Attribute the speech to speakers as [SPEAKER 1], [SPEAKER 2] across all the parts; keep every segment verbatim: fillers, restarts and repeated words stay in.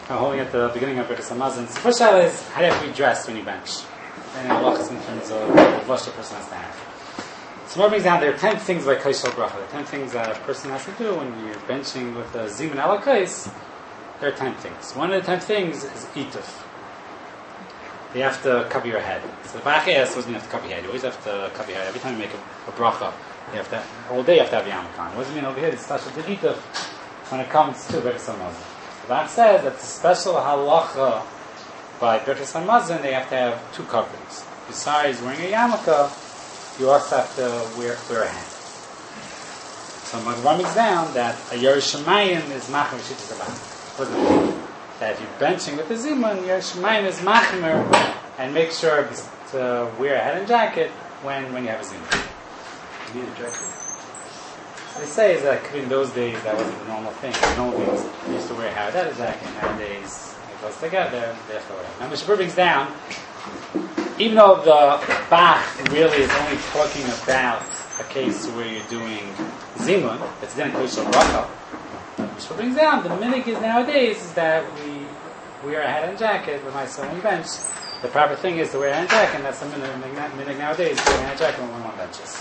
[SPEAKER 1] We're holding at the beginning of Birkas Hamazon. So the first shaila is, how do you have to be dressed when you bench? And halachas in terms of what the person has to have. So what brings down, there are ten things like Kaishal Bracha. There are ten things that a person has to do when you're benching with a Zimun Ala Kais. There are ten things. One of the ten things is Ituf. You have to cover your head. So the Bachas doesn't have to cover your head. You always have to cover your head. Every time you make a, a bracha, you have to, all day you have to have yarmulke. What does it mean over here? It's special to Ituf when it comes to Birkas Hamazon. The Bach says that the special halacha by Birkas Hamazon, they have to have two coverings. Besides wearing a yarmulke, you also have to wear, wear a hand. So Magvar makes down that a Yerushalayim is machmer shittas abach. What does it mean? That if you're benching with the zimun, Yerushalayim is machmer, and make sure to wear a hat and jacket when, when you have a zimun.
[SPEAKER 2] You need a jacket?
[SPEAKER 1] They say is that in those days that wasn't the normal thing. In normal days, they used to wear a hat and a jacket. Nowadays, it goes together. They have to wear it. Now, Mishnah brings down, even though the Bach really is only talking about a case where you're doing zimun, it's then Kaishal Bracha. Mishnah brings down, the minig is nowadays is that we wear a hat and jacket with my son on the bench. The proper thing is to wear a hat and jacket, and that's the minig, minig nowadays, to wear a hat and jacket when we're on benches.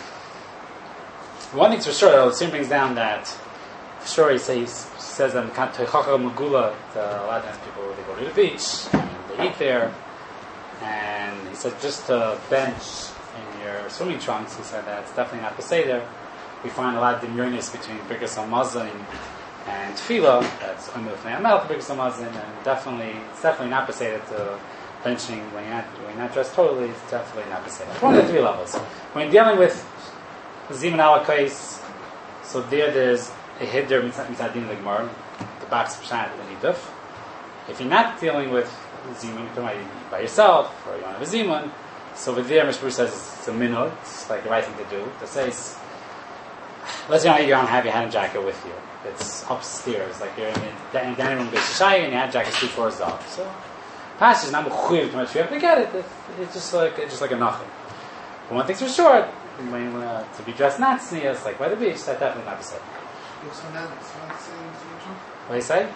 [SPEAKER 1] One thing's for sure, though, the Sim brings down that, for sure, he says, he says that in Teichacha Megula, a lot of times people, they go to the beach, and they eat there, and he said just to bench in your swimming trunks, he said that's definitely not Peseder. We find a lot of demurniness between Birkas Hamazon and Tefillah, that's Umil Fnei Hamel for Birkas Hamazon, and definitely, it's definitely not Peseder to benching when you're not, when you're not dressed totally, it's definitely not Peseder. It's one of the three levels. When you're dealing with Zimun Ala Kais, so there there's a hiddur mitzadin l'gemar, the box pshat and iduf. If you're not dealing with zimun, you're talking about by yourself, or you don't have a zimun, so over there Mishpur says it's a minut, it's like the right thing to do. To say, let's say you don't have your hat and jacket with you. It's upstairs, like you're in the in dining room of Bishashai and your hat and jacket's two floors up. So, passage is not mechuyev too much. You have to get it. It's just like it's just like a nothing. But one thing's for sure. When, uh, to be dressed not sneers, like by the beach, that definitely not be said. What do you say?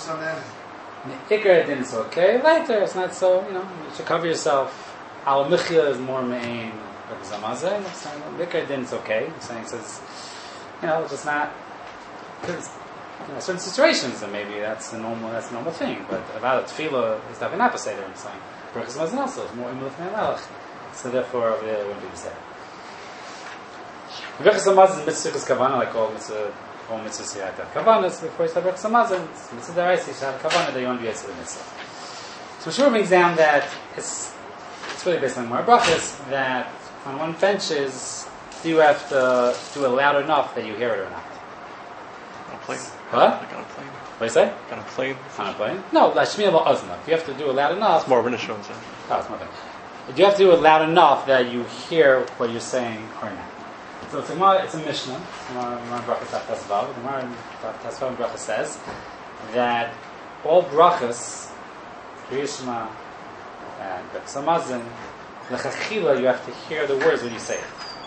[SPEAKER 1] Ikar din is okay. Later, it's not so, you know, you should cover yourself. Al Michya is more main of Zamazah. Ikar din is okay. I'm saying, says, you know, just not, because, you know, certain situations, and maybe that's the normal, that's the normal thing, but about a tefillah is definitely not Peseder, I'm saying. Birkas Hamazon also is more Imul Fnei Melech. So therefore, over there, it wouldn't be Peseder. Birkas Hamazon is mitzvahs kavanah, like all mitzvah, all mitzvahs you have to have kavanahs. Before you start Birkas Hamazon, it's mitzvah deraisa, you should have kavanah that you want to be able to the mitzvah. So Shur brings down that it's it's really based on more brachas that on one benches, do you have to do it loud enough that you hear it or not?
[SPEAKER 2] On a plane.
[SPEAKER 1] What?
[SPEAKER 2] Like on a plane.
[SPEAKER 1] What do you say?
[SPEAKER 2] On a plane.
[SPEAKER 1] On a plane? No, like shmiya ba'azna. You have to do it loud enough.
[SPEAKER 2] It's more of an issue, I'm saying.
[SPEAKER 1] Oh, it's not bad. You have to do it loud enough that you hear what you're saying or not. So it's a, it's a Mishnah. Gemara Brachas Tasvav. Gemara Tasvav Brachas says that all brachas, Kriyas Shema and Birkas Hamazon, lechachila, you have to hear the words when you say it.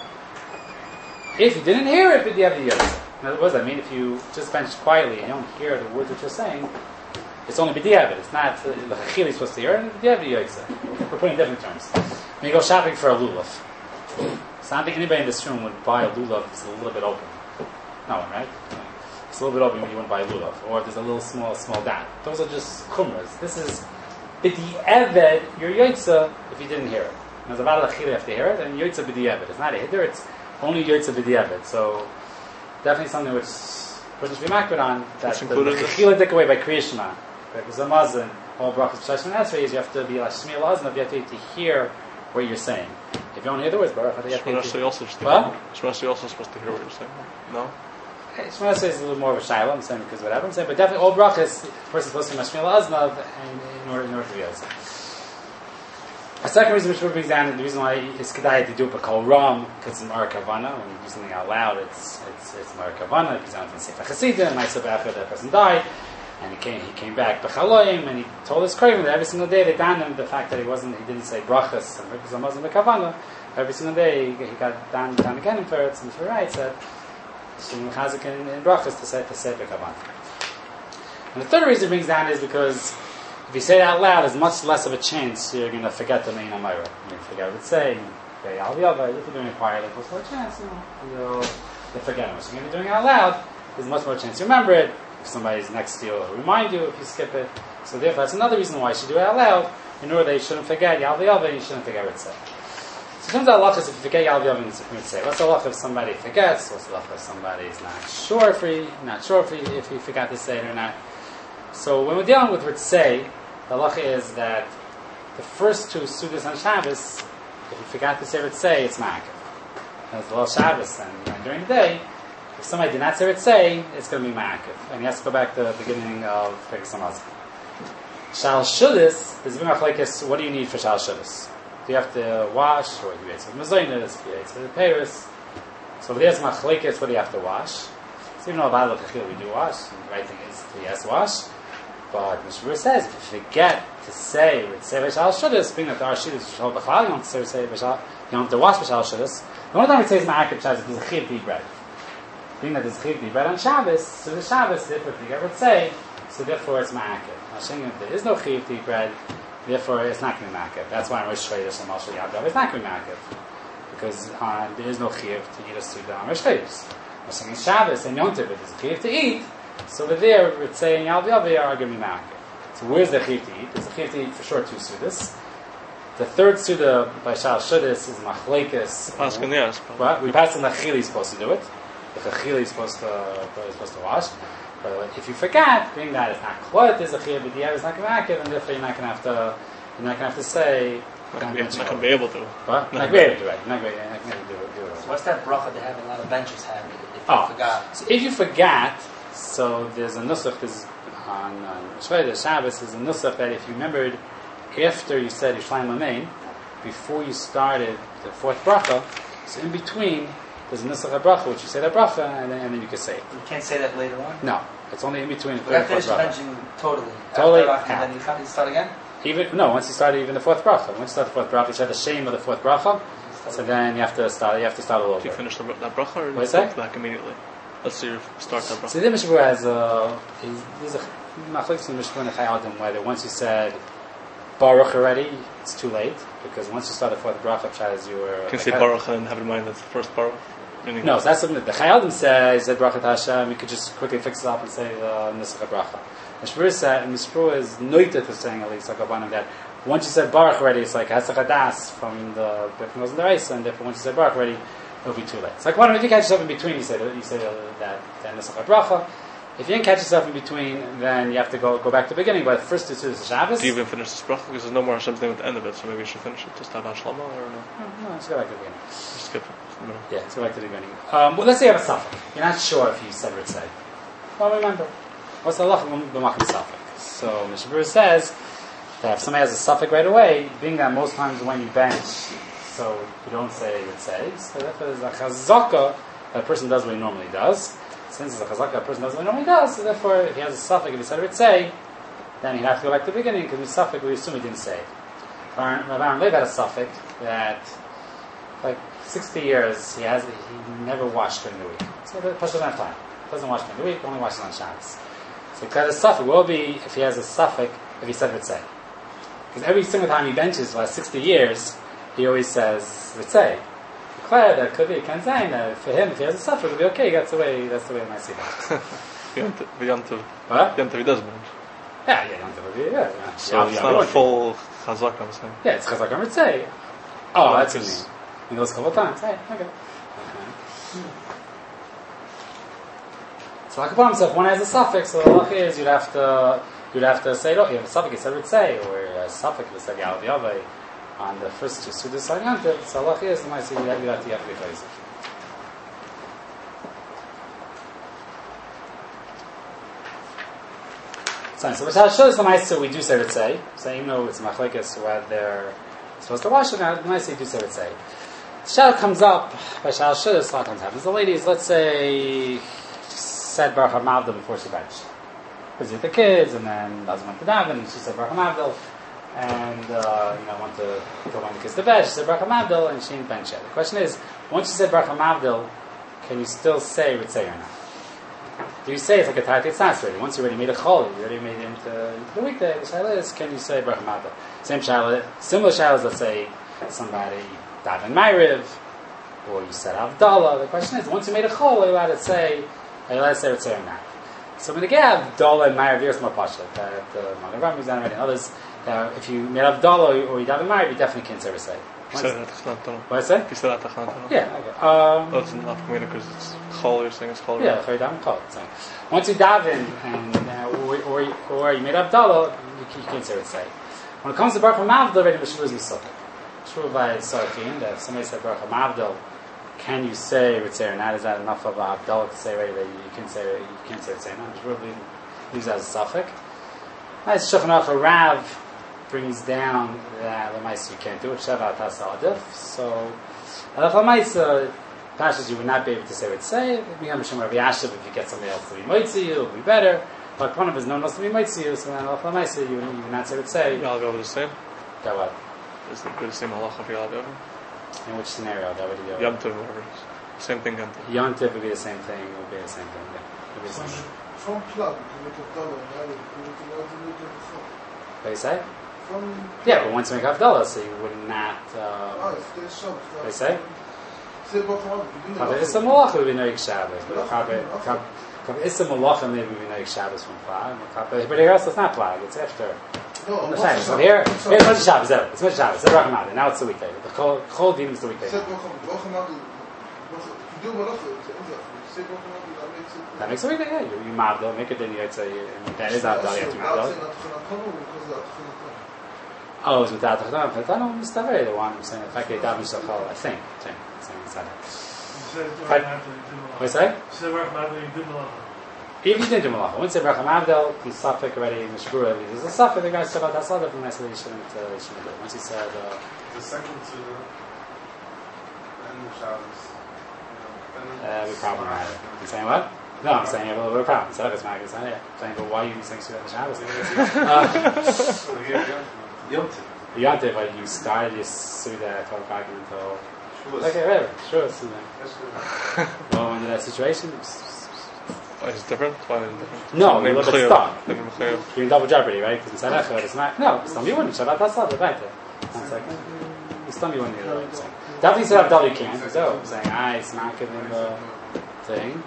[SPEAKER 1] If you didn't hear it, but you have the yotze. In other words, I mean, if you just bench quietly and you don't hear the words that you're saying, it's only b'diavad. It's not lechachila you're supposed to hear, and b'diavad yotze. We're putting different terms. When you go shopping for a lulav. So I don't think anybody in this room would buy a lulav if it's a little bit open. No one, right? It's a little bit open when you want to buy a lulav. Or if there's a little small, small dot. Those are just chumras. This is b'di'eved, your yotze, if you didn't hear it. There's a lot of lechila you have to hear it, and yotze b'di'eved. It's not a hiddur, it's only yotze b'di'eved. So, definitely something which which we makbid on, that the lechila take away by Kriyas Shema, Birkas Hamazon, all brachas b'shayis and esrei, is you have to be like shmiya l'azna, you have to, to hear what you're saying. If you don't hear the words, Baruch, you have to hear.
[SPEAKER 2] Also
[SPEAKER 1] what?
[SPEAKER 2] Shemona also supposed to hear what you're saying. No?
[SPEAKER 1] Shemona is a little more of a shayla, I'm saying, because whatever I'm saying, but definitely all brachas, the person's supposed to be mashmiya l'azna in order, in order to be able. A second reason which brings down, the reason why it's kedai to do it, but called ram, because it's Mar Kavana, when you do something out loud, it's it's it's Mar Kavana, because down from Sefer Chasidim, myself after that person died, and he came he came back b'chaloim, and he told his kohen that every single day they dan him the fact that he wasn't he didn't say brachas and Birkas Hamazon b'kavana. Every single day he, he got dan dan again for it, and for right said Shimon Chazik in brachas to say to say b'kavana. And the third reason it brings down is because if you say it out loud, there's much less of a chance you're going to forget the main Amira. You're going to forget what it's saying. Okay, I'll be over. If you're doing it quietly, there's more chance, you know, you'll, you'll forget it. So if you're doing it out loud, there's much more chance you remember it. If somebody's next to you, it'll remind you if you skip it. So therefore, that's another reason why you should do it out loud, in order that you shouldn't forget Yal V'Yava and you shouldn't forget what it said. So it turns out halachas, if you forget Yal V'Yava and say, what's the halacha if somebody forgets? What's the halacha if somebody's not sure if he, not sure if he, if he forgot to say it or not? So when we're dealing with Ritzei, the halacha is that the first two Sudas on Shabbos, if you forgot to say Ritzei, it's ma'akev. As well as Shabbos, and, and during the day, if somebody did not say Ritzei, it's going to be ma'akev. And he has to go back to the beginning of Perek Samazah. Shal Shudis, there's a big machlekes, what do you need for Shal Shudis? Do you have to wash, or do you have to Mazoinis, do you have to Paris? So there's machlekes, what do you have to wash? So even though about L'Kachil we do wash, and the right thing is to yes wash. But Mishmur says, if you forget to say, with say V'shal Shudis, being that there are Shudis V'shal B'chal, you don't have to say V'shal, you don't have to wash V'shal Shudis. The only time it says Ma'akev Shabbos is there's a chiv to eat bread. Being that there's a chiv to eat bread on Shabbos, so the Shabbos, therefore, if you ever say, so therefore it's Ma'akev. Now, saying that there is no chiv to eat bread, therefore it's not going to be Ma'akev. That's why in Rosh Chodesh and Mashal Yad Dov, it's not going to be Ma'akev. Because uh, there is no chiv to eat a Suda on Rosh Chodesh. Now, saying Shabbos and Yom Tov, there's a chiv to eat, so over there, Ritzei and Yal V'Yava are going to be Ma'akev. So where's the chiv to eat? There's a chiv to eat for sure two Sudas. The third Suda by Shal Shudis is Machlekes.
[SPEAKER 2] Paskin, yes.
[SPEAKER 1] What? We pass on the Chili is supposed to do it. The Chili is supposed to, is supposed to wash. But if you forget, being that it's not Klot, there's a Chiv, but the it's not going to make it, and therefore you're not going to have to, you're not going to have to say.
[SPEAKER 2] Not going to be able to.
[SPEAKER 1] What? Not going to be able to, right? Not going to be able to do it.
[SPEAKER 3] So what's that bracha they have a lot of benches have if you
[SPEAKER 1] oh,
[SPEAKER 3] forgot?
[SPEAKER 1] So if you forgot, so there's a nusach, there's on Shvodah Shabbos, there's a nusach that if you remembered after you said Yishlayim Amein, before you started the fourth bracha, so in between, there's a nusach bracha, which you say that bracha, and then, and then you can say it.
[SPEAKER 3] You can't say that later on?
[SPEAKER 1] No, it's only in between the
[SPEAKER 3] But
[SPEAKER 1] third and
[SPEAKER 3] after
[SPEAKER 1] fourth
[SPEAKER 3] you
[SPEAKER 1] bracha.
[SPEAKER 3] mention totally.
[SPEAKER 1] Totally,
[SPEAKER 3] After, and then you have to start again?
[SPEAKER 1] Even no, once you start even the fourth bracha, once you start the fourth bracha, you say the shame of the fourth bracha, so then you have to start. You have to start all over.
[SPEAKER 2] Do you finish the, that bracha, or do
[SPEAKER 1] What
[SPEAKER 2] you
[SPEAKER 1] is that?
[SPEAKER 2] start back immediately? Let's see you start that bracha.
[SPEAKER 1] So the Mishmur has a there's a machlokes in Mishmur and Chai Adam whether once you said Baruch already, it's too late because once you start the fourth bracha, as you were.
[SPEAKER 2] Can you say Baruch and have in mind that's the first Baruch? Meaning
[SPEAKER 1] No, so that's something that the Chai Adam says. Said Bracha Hashem. You could just quickly fix it up and say the Nisach Bracha. Mishmur said, and Mishmur is noita to saying at least like Abanam that once you said Baruch already, it's like Hasach Hadas from the from the Reis, and therefore once you said Baruch already, it'll be too late. It's like one if you catch yourself in between, you say you say that that Nisach Bracha. If you didn't catch yourself in between, then you have to go go back to the beginning. But first it's the Shabbos.
[SPEAKER 2] do you even finish this bracha? Because there's no more Hashem's name at the end of it, so maybe you should finish it to start on Shlomo, or no?
[SPEAKER 1] No, no, let's go back to the beginning.
[SPEAKER 2] Just skip it. No.
[SPEAKER 1] Yeah, let's go back to the beginning. Um, well, let's say you have a suffix. You're not sure if you said Ritzei. Well, remember, what's the halach b'makom suffix? So Mishmur says that if somebody has a suffix right away, being that most times when you bench, so you don't say Ritzei, so that is a chazaka that a person does what he normally does. Since it's a chazaka that a person does what he normally does, so therefore if he has a suffix, if he said Ritzei, then he'd have to go back to the beginning because the suffix we assume he didn't say it. Rav Aaron Leib had a suffix that like sixty years he has he never washed during the week. So the person doesn't have time. Doesn't wash during the week, only washes on Shabbos. So because a suffix will be if he has a suffix if he said Ritzei. Because every single time he benches for like sixty years, he always says Ritzei. Declare that could be can say that for him if he has a suffix it'll be okay, that's the way that's the way I see that.
[SPEAKER 2] Yom Tov.
[SPEAKER 1] What?
[SPEAKER 2] Yom Tov he does bench.
[SPEAKER 1] Yeah, yeah, Yom Tov, yeah, yeah.
[SPEAKER 2] So
[SPEAKER 1] Yeah,
[SPEAKER 2] it's
[SPEAKER 1] yeah,
[SPEAKER 2] not
[SPEAKER 1] yeah.
[SPEAKER 2] a full chazak, I'm saying.
[SPEAKER 1] Yeah, it's Chazak and Ritzei. Oh, that's what you
[SPEAKER 2] Because-
[SPEAKER 1] mean. He goes a couple times. Hey, okay. So like upon himself, one has a suffix, so the halach is you'd have to you'd have to say, oh, you have a suffix, you said Ritzei, or a suffix, you said Yal V'Yava on the first two Sudas Saryantiv, so the halach is, you might say, you'd have to have to replace it. So, so B'Shal Shul is the Maisa, we do say Ritzei, so even though it's Machlekes, where they're supposed to wash it, now the Maisa, you do say Ritzei. Shal comes up by Shal Shul, a lot of times happens. The ladies, let's say, said Baruch HaMavdil before she benched. Because with the kids, and then husband went to daven, and she said Baruch HaMavdil, and uh, you know, went to go when the kids to bed, she said Baruch HaMavdil, and she didn't bench yet. The question is, once you said Baruch HaMavdil, can you still say Ritzei or not? you say it's like a Tartek Sas already. Once you already made a Chol, you already made it into, into the weekday. The Shaila is, can you say Baruch Hamavdil? Same Shaila, similar Shailas, let's say somebody died in Ma'ariv, or you said Havdalah. The question is, once you made a Chol, are you allowed to say, are you allowed to say Ritzei or not? So when you get Havdalah and Ma'ariv, here's more Pasha. That the Magen Avraham is done already, and others, uh, if you made Havdalah or you died in Ma'ariv, you definitely can't say Ritzei.
[SPEAKER 2] You said that Tachan Tunnel.
[SPEAKER 1] What I say?
[SPEAKER 2] You said that Tachan Tunnel.
[SPEAKER 1] Yeah, okay. Um,
[SPEAKER 2] Oh, it's not community because it's Chol, you're saying it's Chol.
[SPEAKER 1] Yeah, Chayei Daven Chol. So once you daven and uh, or, or, or you made Havdalah, you, you can't say Ritzei. When it comes to Baruch HaMavdil, already Meshuvah is Misukah. Meshuvah by Sarkin, that if somebody said Baruch HaMavdil, can you say Ritzei or not? Is that enough of a Havdalah to say already that you can say you can't say Ritzei? No, Meshuvah leaves that as a suffix. Nice Shulchan Aruch Rav brings down that Lamaisa you can't do it. Sheva Tasa Adif. So Alaf Lamaisa, Pashas you would not be able to say Ritzei. We have Mishum Rabbi Yashiv, if you get somebody else to be Moitzi you, it will be better. But one of us no one else to be Moitzi you, so then Alaf Lamaisa you, you would not say Ritzei.
[SPEAKER 2] Yal Gov is the same?
[SPEAKER 1] That what?
[SPEAKER 2] Is the, the same halacha for Yal Gov?
[SPEAKER 1] In which scenario? That would be
[SPEAKER 2] Yom Tov, whatever. Same thing, Yom Tov.
[SPEAKER 1] Yom Tov would be the same thing. It would be the same thing. Yeah. It would be the same thing.
[SPEAKER 4] From club, you make a dollar, now you make a before.
[SPEAKER 1] What you say?
[SPEAKER 4] From
[SPEAKER 1] Yeah, but once you make Havdalah, so you would not.
[SPEAKER 4] oh,
[SPEAKER 1] Uh,
[SPEAKER 4] if there's some
[SPEAKER 1] what you say?
[SPEAKER 4] say Baruch Hamavdil, you do
[SPEAKER 1] Kabe
[SPEAKER 4] it.
[SPEAKER 1] Issa Malach would be Noik Shabbos, but Kabe Kabe Issa Malach maybe would be Noik Shabbos from Plag. Kabe, but here also it's not Plag. It's after.
[SPEAKER 4] No,
[SPEAKER 1] The
[SPEAKER 4] what's
[SPEAKER 1] Shabbos.
[SPEAKER 4] the
[SPEAKER 1] So here,
[SPEAKER 4] Shabbos?
[SPEAKER 1] here's Motzei Shabbos. There, it's Motzei Shabbos. It's Baruch Hamavdil. Now it's the weekday. The Chol Chol Din is the weekday.
[SPEAKER 4] Say Baruch Hamavdil, Baruch Hamavdil, if you do Malacha, it's Ezra. Say Baruch Hamavdil, that makes it.
[SPEAKER 1] That makes a weekday. Yeah, you you Mavdil, make it then you say that is Havdalah. You have to
[SPEAKER 4] I'll
[SPEAKER 1] Mavdil.
[SPEAKER 4] say not Tachanat Tunnel because that's Tachanat Tunnel.
[SPEAKER 1] Oh, it's without the Chadam. The Chadam is Tavrei, the one I'm saying. In fact, they daven Shachal. I think. Same. Same. Same. But- What you say? Even if you didn't do Malacha, once you say Baruch Hamavdil, the suffix already in the Shbura, there's a suffix, the guy said about that Salah, from that you shouldn't, uh, you shouldn't do it. Once he said, uh,
[SPEAKER 5] The second to the end of Shabbos.
[SPEAKER 1] uh, we problematic. You saying what? No, I'm saying you have a little bit of problem. Instead of it's Maggid, I'm saying, but why are you saying Sudah Shabbos? uh,
[SPEAKER 5] Yom Tov.
[SPEAKER 1] Yom Tov, like you started your Sudah at twelve o'clock until,
[SPEAKER 5] Shavuos.
[SPEAKER 1] okay, whatever, sure, Sudah.
[SPEAKER 5] That's good.
[SPEAKER 1] Well, under that situation,
[SPEAKER 2] Why is it different? Why is it different?
[SPEAKER 1] no, a little bit stuck.
[SPEAKER 2] Like a Mechayev.
[SPEAKER 1] You're in double jeopardy, right? Because in Tzadach, it's not. No, some you wouldn't. Shabbat Asad, right? It's like, you still you wouldn't either way. So, definitely said Abdul you can't. So, I'm saying, I, it's not giving the thing.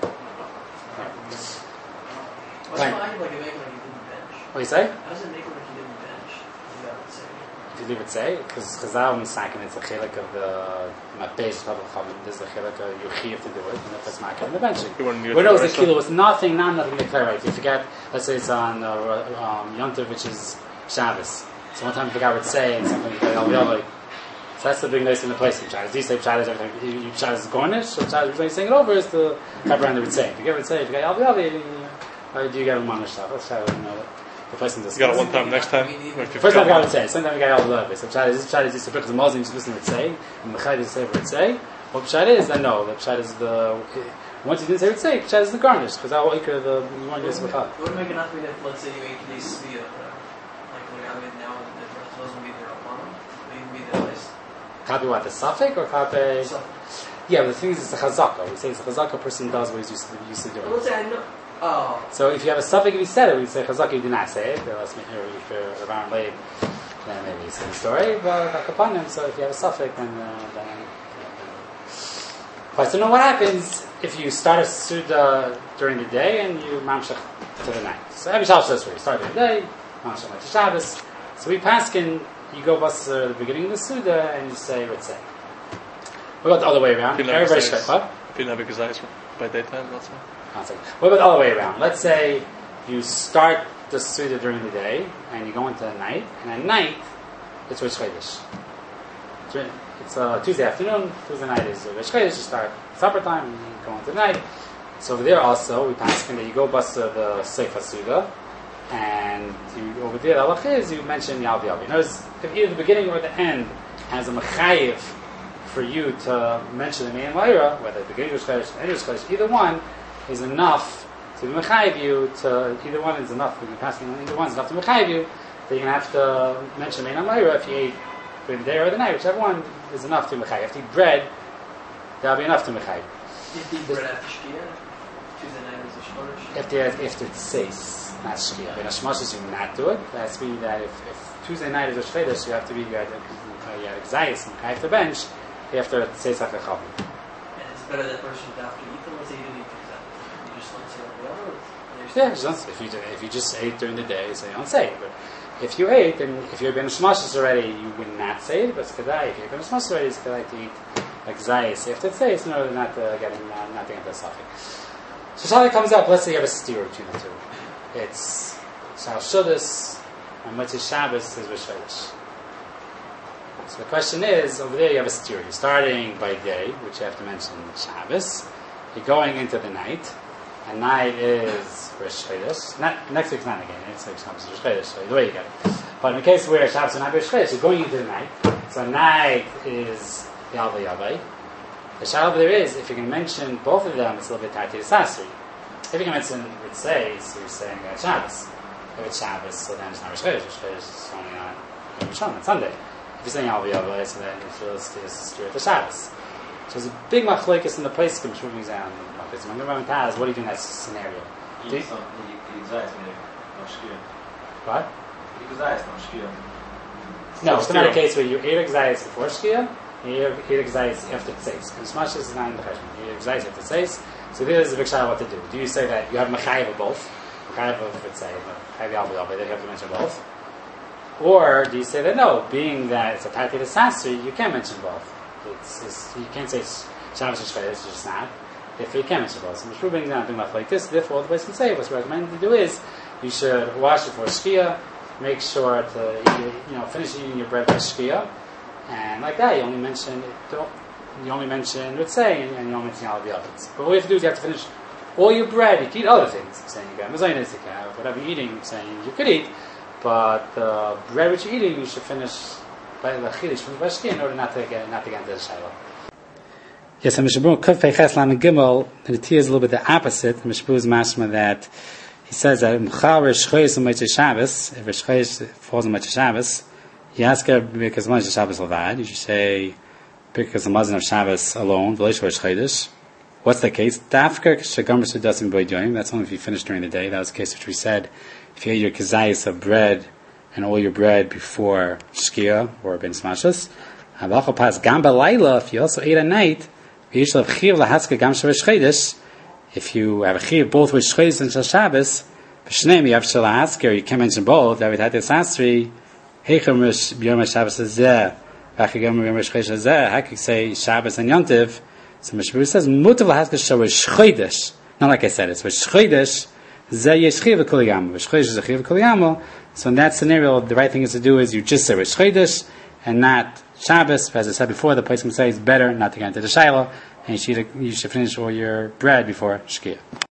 [SPEAKER 6] What's
[SPEAKER 1] Right.
[SPEAKER 6] the like you make like you didn't bench?
[SPEAKER 1] What do you say?
[SPEAKER 6] How does it make it like you didn't bench? You got to say.
[SPEAKER 1] If you leave it say, because that one's second, it's a chilek of the Mapes of Chavim. This is a chilek of you chiv to do it, and if it's making the benching.
[SPEAKER 2] You wouldn't use
[SPEAKER 1] Who knows the
[SPEAKER 2] the
[SPEAKER 1] kilo was nothing, not nothing to declare right. If you forget, let's say it's on uh, um, Yom Tov, which is Shabbos. So one time you forgot what to say, and something like that. So that's the big nice in the place in Shabbos. Do you say Shabbos every time? You, you Shabbos is Gornish, or Shabbos, when you saying it over, is the cover around the Ritzay. If you get Ritzay, if you get Yalvi Yalvi, or do you get a Manish Shabbos? Shabbos, you know, the place in this.
[SPEAKER 2] You got it one time, next time. Like
[SPEAKER 1] First time I got Ritzay, second time I got Yalvi Yalvi. So Shabbos is Shabbos is the Birchas Mazim, just listen to Ritzay, and the Chayd is say Ritzay. What Pshat is, then no, the Pshat is the, once you didn't say Ritzay, Pshat is the garnish, because that will equal the one years of Chad.
[SPEAKER 6] It wouldn't make enough that let's say you ate today's Sviyah, like when I mean now the rest doesn't be there upon them, they be there twice.
[SPEAKER 1] Copy what, the suffix, or copy?
[SPEAKER 6] So,
[SPEAKER 1] Yeah, but the thing is, it's a chazaka. We say it's a chazaka person does what he's used to, used to doing.
[SPEAKER 6] let's say I know. Oh.
[SPEAKER 1] So if you have a suffix, if you said it, we'd say chazaka, you did not say it. Let's make sure if you're around late, then maybe it's in the story, but like upon him, so if you have a suffix, then, uh, then Right, so now what happens if you start a Suda during the day and you mamshach to the night? So every Shabbos is where you start during the day, mamshach to Shabbos. So we paskin, you go bus at the beginning of the Suda and you say Ritzay. What about the other way around?
[SPEAKER 2] If you never
[SPEAKER 1] Everybody
[SPEAKER 2] say
[SPEAKER 1] should, what?
[SPEAKER 2] If you never exercise by daytime, that's fine.
[SPEAKER 1] One second. What about the other way around? Let's say you start the Suda during the day and you go into the night, and at night it's Rosh Chodesh. It's uh, Tuesday afternoon, Tuesday night is Rosh Chodesh, you start supper time and you go into the night. So over there also, we pass in that you go bust the Seifa Suda, and you, over there, the halach is you mention Yalvi Yalvi. Notice, if either the beginning or the end has a mechayiv for you to mention the main Laira, whether the beginning of Rosh Chodesh or the end of Rosh Chodesh, either one is enough to mechayiv you to, either one is enough, when you're passing on either one is enough to mechayiv you, that you're going to have to mention the main Laira if you ate during the day or the night, whichever one is enough to mechayiv. If you eat bread, that'll be enough to mechayiv.
[SPEAKER 6] You eat bread after Shkia? Tuesday night is a shmonish.
[SPEAKER 1] If there, if it says not shkia, but a shmashis you not do it. That's mean that if, if Tuesday night is a shvedish, you have to be you had you had exayis and kind of bench. You have to say something chavim.
[SPEAKER 6] And it's better that person after you eat. Let's say you didn't eat exactly. You just don't say the other.
[SPEAKER 1] Yeah, just, if you if you just ate during the day, so you don't say it. But if you ate, and if you've been shmashis already, you would not say it. But it's kedai. If you've been shmashis already, it's kedai to eat like zayis. If it's zayis, in order not to get uh, not to get the suffix. So Shali comes up. Let's say you have a steer between the two. It's Shal Shudas and Motzei Shabbos is Rosh Chodesh. So the question is, over there you have a steer. You're starting by day, which you have to mention Shabbos. You're going into the night. And night is Rosh Chodesh. Not, next week's not again. Next week's Shabbos is Rosh Chodesh. So either way you get it. But in the case where Shabbos is not Rosh Chodesh, you're going into the night. So night is Yalva Yavai. The Shalom there is, if you can mention both of them, it's a little bit tied to the Sasri. If you can mention, it says, you're saying uh, Shabbos. If it's Shabbos, so then it's not Rosh Chodesh. Rosh Chodesh is only on Rosh Hashanah, on Sunday. If you're saying Yalva Yavai, so then it's still steer to Shabbos. So there's a big machlokes in the place to moving exam. When the Rambam Taz, what do you do in that scenario? Do you, what? No, it's not a case where you eat exayis before Shkia, and you eat exayis after Tzeis. Because Shmash is not in the Cheshbon. You eat exayis after Tzeis. So there's a big shayla what to do. Do you say that you have Mechayev of both? Mechayev of Tzeis, Mechayev Yalva Yalva, then you have to mention both? Or do you say that no, being that it's a Tati de Sasri, you can't mention both? It's, it's, you can't say Shabbos and Shvedis, it's just not. If you can't mention both. So Mishru brings down a thing like this, therefore the place can say what's recommended to do is you should wash it for Shkia, make sure to eat, you know, finish eating your bread for Shkia, and like that you only mention you only mention Ritzei and, and you don't mention all of the others. But what you have to do is you have to finish all your bread. You can eat other things. Saying you got mezainis, you can have whatever you're eating. Saying you could eat, but the bread which you're eating you should finish by the chiddush from the Shkia in order not to get not to get into the shayla. Yes, and Mishabur Kuf Peiches Lam Gimel, and it is a little bit the opposite. Mishabur is mashma that he says that Mchal Rosh Chodesh and Motzei Shabbos, if Rosh Chodesh falls on Motzei Shabbos, you ask her because Motzei Shabbos Levad. You should say because the Mazon of Shabbos alone, V'leish Rosh Chodesh. What's the case? Dafker Shagomer Sudasim Boydoim. That's only if you finish during the day. That was the case which we said. If you ate your kazayis of bread and all your bread before Shkia or Ben Smashas, Havacha Pas Gamba Laila. If you also ate at night. If you have a chiv both with Shchodesh and Shal Shabbos, b'shneim you have Shal Hasker, you can't mention both. David had this Asri, Heichem B'yom Shabbos Hazeh, V'achigam B'yom Shchodesh Hazeh. How can you say Shabbos and Yontiv? So Mishmur says Mutav LaHasker Shal Shchodesh. Not like I said, it's with Shchodesh. Zeh Yesh Chiv V'Kol Yamo. Shchodesh is a Chiv V'Kol Yamo. So in that scenario, the right thing is to do is you just say with Shchodesh and not Shabbos. As I said before, the place can say it's better not to get into the Shiloh, and you should, you should finish all your bread before Shkia.